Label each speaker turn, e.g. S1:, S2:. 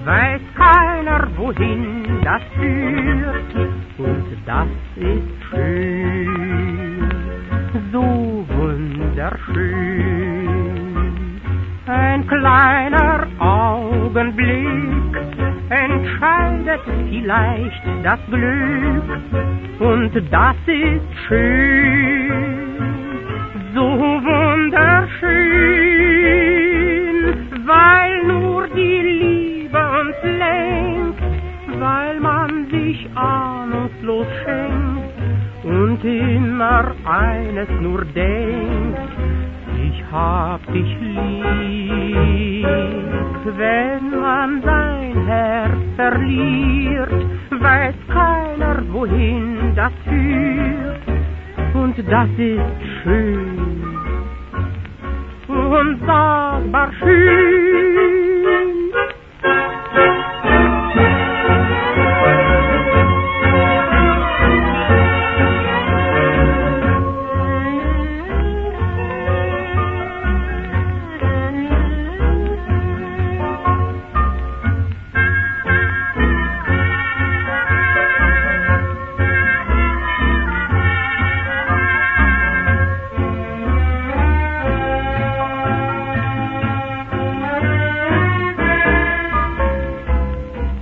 S1: weiß keiner, wohin das führt, und das ist schön, so wunderschön. Ein kleiner Augenblick entscheidet vielleicht das Glück, und das ist schön, so wunderschön, weil nur die Liebe uns lenkt, weil man sich ahnungslos schenkt und immer eines nur denkt: ich hab dich lieb. Wenn man sein Herz verliert, weiß keiner, wohin das führt, und das ist schön, unsagbar schön.